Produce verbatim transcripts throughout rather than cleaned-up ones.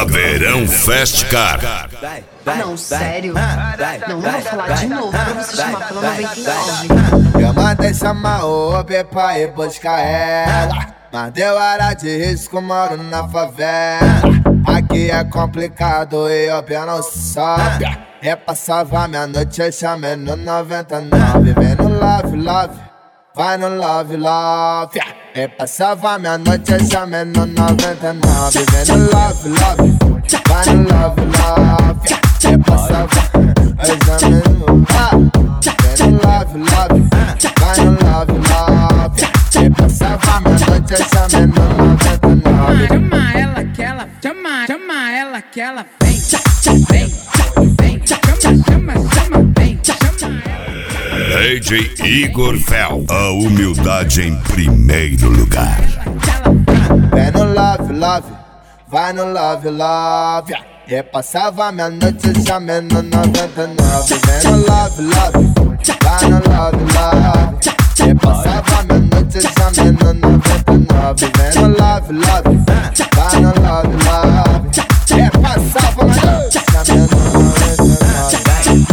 Caveirão Fast Car. Não, sério? Não, não vou falar de novo pra você chamar pela noventa e nove. Eu mandei chamar o Uber pra ir buscar ela, mas deu área de risco, moro na favela. Aqui é complicado e o pé não sobe. Eu passava minha noite, eu chamei no noventa e nove. Vem no love, love, vai no love, love. Eu passava minha noite, eu chamei no noventa e nove. Vem no love, love, vai no love, love. Eu passava, eu chamei no love. Vem no love, love, vai no love, love. Eu passava minha noite, eu chamei no noventa e nove. Chama ela que ela, chama, chama ela que ela vem, vem, vem, chama, chama, chama, vem, chama ela. D J Igor Fel, a humildade em primeiro lugar. Vem no love, love, vai no love, love. Eu passava minha noite, eu chamei no noventa e nove. Vem no love, love, vai no love, love. Eu passava minha noite, eu chamei no noventa e nove. Vem no love, love, vai no love, love. Eu passava minha noite, eu chamei no noventa e nove.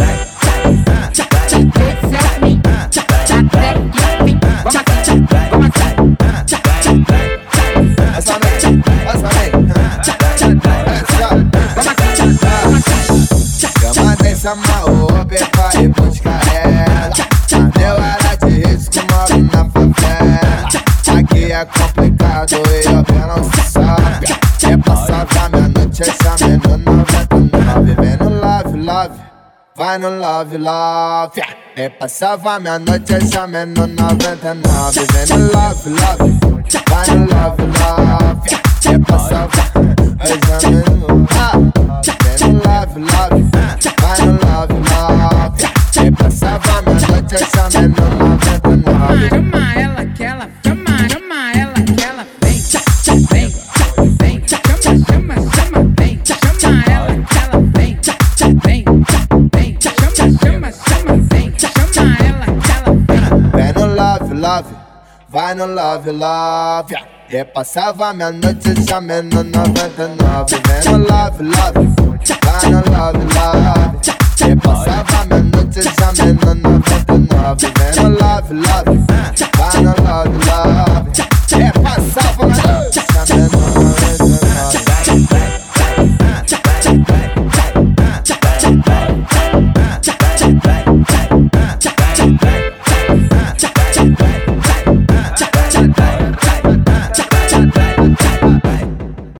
Eu mandei chamar o Uber pra ir buscar ela, mas deu área de risco, moro na favela. Aqui é complicado e o pé não sobe. Eu passava minha noite, eu chamei no noventa e nove. Vem no love, love, vai no love, love. Eu passava minha noite, eu chamei no noventa e nove. Vem no love, love, vai no love, love. Eu passava, eu chamei no love. Vem no love, love, vai no love, love. Eu passava minha noite, eu chamei no noventa e nove. Chama ela que ela, chama, chama ela que ela vem, vem, vem, chama, chama, chama, vem, chama ela que ela vem, vem, vem, chama, chama, chama, vem, chama ela que ela vem. Vem no love, love, vai no love, love. Eu passava minha noite, eu chamei no noventa e nove. Vem no love, love, vai no love, love. Eu passava minha noite, eu chamei no noventa e nove. Vem no love, love,